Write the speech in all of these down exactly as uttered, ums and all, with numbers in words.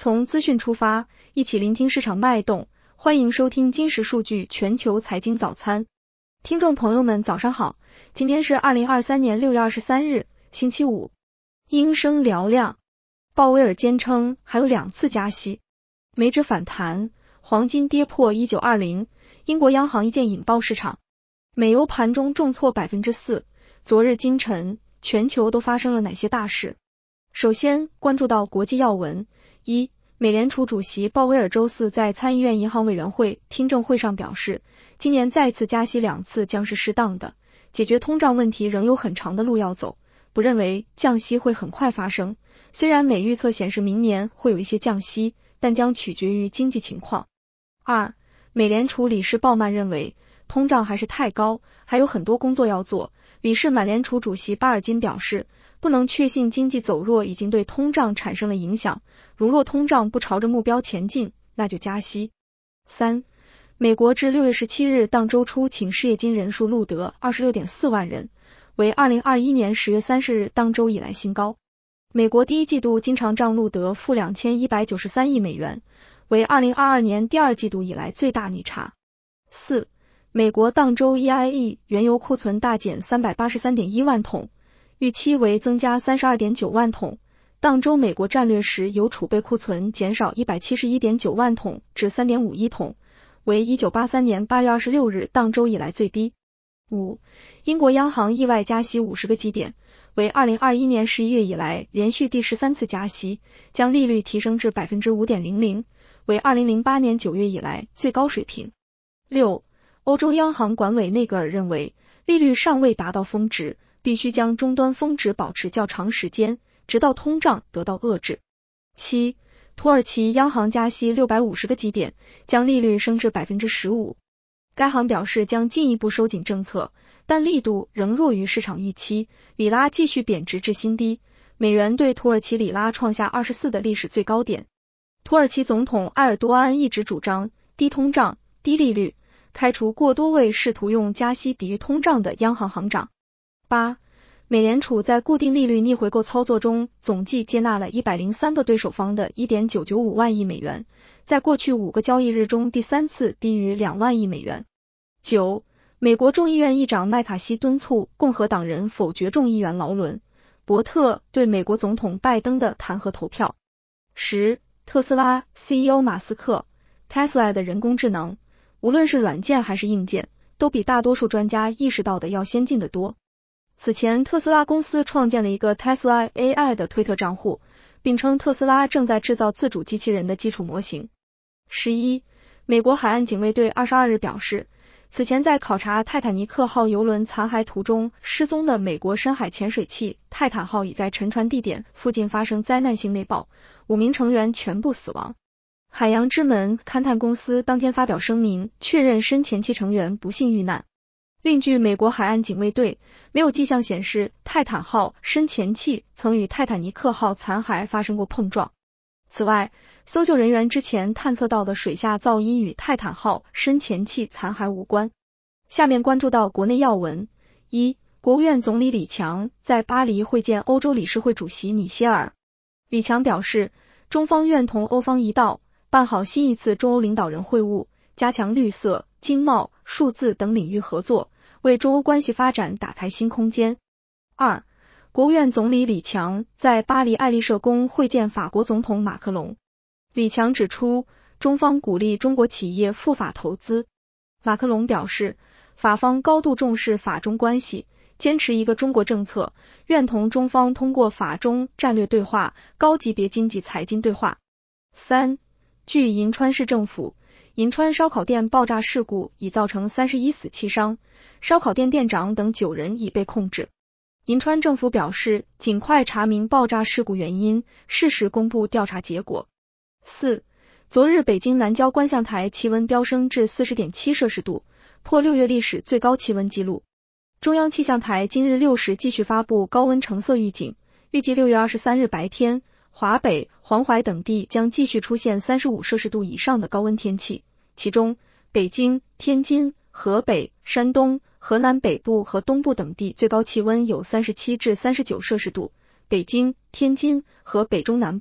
从资讯出发，一起聆听市场脉动。欢迎收听今时数据全球财经早餐。听众朋友们早上好，今天是二零二三年六月二十三日，星期五。鹰声嘹亮，鲍威尔坚称还有两次加息。美指反弹，黄金跌破一九二零，英国央行意见引爆市场。美油盘中重挫 百分之四， 昨日今晨全球都发生了哪些大事？首先关注到国际要闻。一、美联储主席鲍威尔周四在参议院银行委员会听证会上表示，今年再次加息两次将是适当的，解决通胀问题仍有很长的路要走，不认为降息会很快发生。虽然美预测显示明年会有一些降息，但将取决于经济情况。二、美联储理事鲍曼认为通胀还是太高，还有很多工作要做。理事满联储主席巴尔金表示，不能确信经济走弱已经对通胀产生了影响，如若通胀不朝着目标前进，那就加息。三、美国至六月十七日当周初请失业金人数录得 二十六点四万人，为二零二一年十月三十日当周以来新高。美国第一季度经常账录得负两千一百九十三亿美元，为二零二二年第二季度以来最大逆差。四、美国当周 E I E 原油库存大减 三百八十三点一万桶，预期为增加 三十二点九万桶。当周美国战略石油储备库存减少 一百七十一点九万桶至 三点五亿桶，为一九八三年八月二十六日当周以来最低。五、英国央行意外加息五十个基点，为二零二一年十一月以来连续第十三次加息，将利率提升至 百分之五点零零， 为二零零八年九月以来最高水平。六、欧洲央行管委内格尔认为，利率尚未达到峰值，必须将终端峰值保持较长时间，直到通胀得到遏制。七、土耳其央行加息六百五十个基点，将利率升至 百分之十五。该行表示将进一步收紧政策，但力度仍弱于市场预期，里拉继续贬值至新低，美元对土耳其里拉创下二十四的历史最高点。土耳其总统埃尔多安一直主张低通胀、低利率，开除过多位试图用加息抵御通胀的央行行长。八、美联储在固定利率逆回购操作中总计接纳了一百零三个对手方的 一点九九五万亿美元，在过去五个交易日中第三次低于两万亿美元。九、美国众议院议长麦卡锡敦促共和党人否决众议员劳伦·伯特对美国总统拜登的弹劾投票。十、特斯拉 C E O 马斯克 Tesla 的人工智能，无论是软件还是硬件，都比大多数专家意识到的要先进得多。此前特斯拉公司创建了一个 Tesla A I 的推特账户，并称特斯拉正在制造自主机器人的基础模型。十一、美国海岸警卫队二十二日表示，此前在考察泰坦尼克号邮轮残骸途中失踪的美国深海潜水器泰坦号已在沉船地点附近发生灾难性内爆，五名成员全部死亡。海洋之门勘探公司当天发表声明，确认深潜器成员不幸遇难。另据美国海岸警卫队，没有迹象显示泰坦号深潜器曾与泰坦尼克号残骸发生过碰撞。此外，搜救人员之前探测到的水下噪音与泰坦号深潜器残骸无关。下面关注到国内要闻。一、国务院总理李强在巴黎会见欧洲理事会主席米歇尔。李强表示，中方愿同欧方一道，办好新一次中欧领导人会晤，加强绿色、经贸、数字等领域合作，为中欧关系发展打开新空间。二、国务院总理李强在巴黎爱丽舍宫会见法国总统马克龙。李强指出，中方鼓励中国企业赴法投资。马克龙表示，法方高度重视法中关系，坚持一个中国政策，愿同中方通过法中战略对话、高级别经济财经对话。三、据银川市政府，银川烧烤店爆炸事故已造成三十一死七伤，烧烤店店长等九人已被控制。银川政府表示，尽快查明爆炸事故原因，适时公布调查结果。四、昨日北京南郊观象台气温飙升至 四十点七摄氏度，破六月历史最高气温纪录。中央气象台今日六时继续发布高温橙色预警，预计六月二十三日白天，华北、黄淮等地将继续出现三十五摄氏度以上的高温天气，其中北京、天津、河北、山东、河南北部和东部等地最高气温有三十七至三十九摄氏度，北京、天津和北中南部、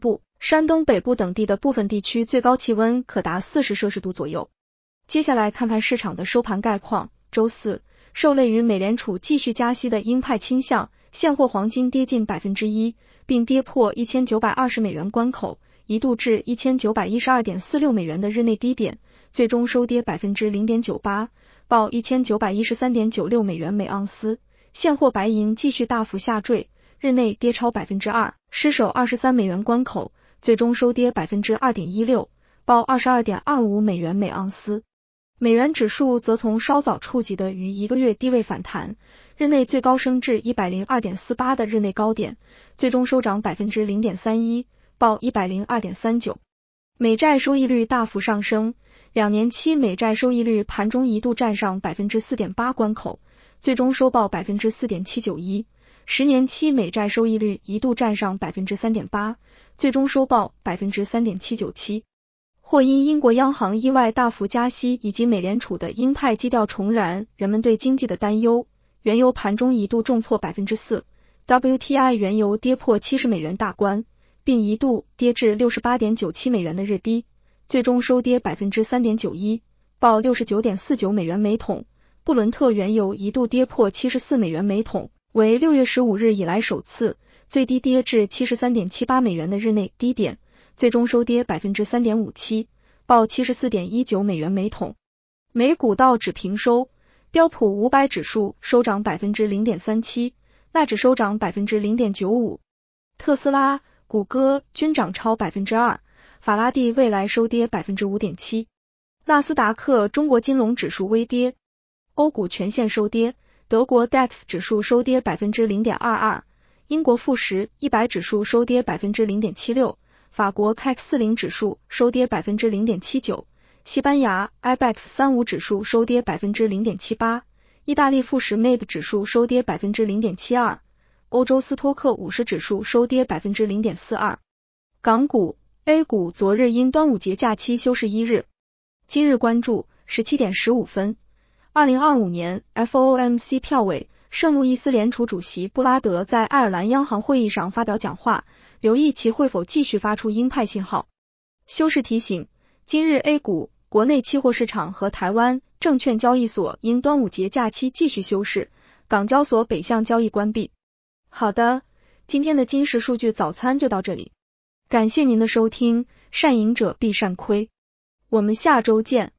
山东北部等地的部分地区最高气温可达四十摄氏度左右。接下来看看市场的收盘概况。周四，受累于美联储继续加息的鹰派倾向，现货黄金跌近 百分之一， 并跌破一千九百二十美元关口，一度至 一千九百一十二点四六美元的日内低点，最终收跌 百分之零点九八， 报 一千九百一十三点九六美元每盎司。现货白银继续大幅下坠，日内跌超 百分之二， 失守二十三美元关口，最终收跌 百分之二点一六， 报 二十二点二五美元每盎司。美元指数则从稍早触及的于一个月低位反弹，日内最高升至 一百零二点四八 的日内高点，最终收涨 百分之零点三一， 报 一百零二点三九。美债收益率大幅上升，两年期美债收益率盘中一度站上 百分之四点八 关口，最终收报 百分之四点七九一， 十年期美债收益率一度站上 百分之三点八， 最终收报 百分之三点七九七。或因英国央行意外大幅加息以及美联储的鹰派基调重燃人们对经济的担忧，原油盘中一度重挫 百分之四， W T I 原油跌破七十美元大关，并一度跌至 六十八点九七美元的日低，最终收跌 百分之三点九一， 报 六十九点四九美元每桶。布伦特原油一度跌破七十四美元每桶，为六月十五日以来首次，最低跌至 七十三点七八美元的日内低点，最终收跌 百分之三点五七， 报 七十四点一九美元每桶。美股道指平收，标普五百指数收涨 百分之零点三七， 纳指收涨 百分之零点九五， 特斯拉、谷歌均涨超 百分之二， 法拉第未来收跌 百分之五点七。 纳斯达克中国金融指数微跌，欧股全线收跌，德国 D A X 指数收跌 百分之零点二二， 英国富时一百指数收跌 百分之零点七六，法国 C A C 四十 指数收跌 百分之零点七九， 西班牙 I B E X 三十五 指数收跌 百分之零点七八， 意大利富时 M A B 指数收跌 百分之零点七二， 欧洲斯托克五十指数收跌 百分之零点四二。 港股 A 股昨日因端午节假期休市一日。今日关注十七点十五分，二零二五年 F O M C 票委圣路易斯联储主席布拉德在爱尔兰央行会议上发表讲话，留意其会否继续发出鹰派信号。休市提醒，今日 A 股、国内期货市场和台湾证券交易所因端午节假期继续休市，港交所北向交易关闭。好的，今天的金石数据早餐就到这里，感谢您的收听，善赢者必善亏，我们下周见。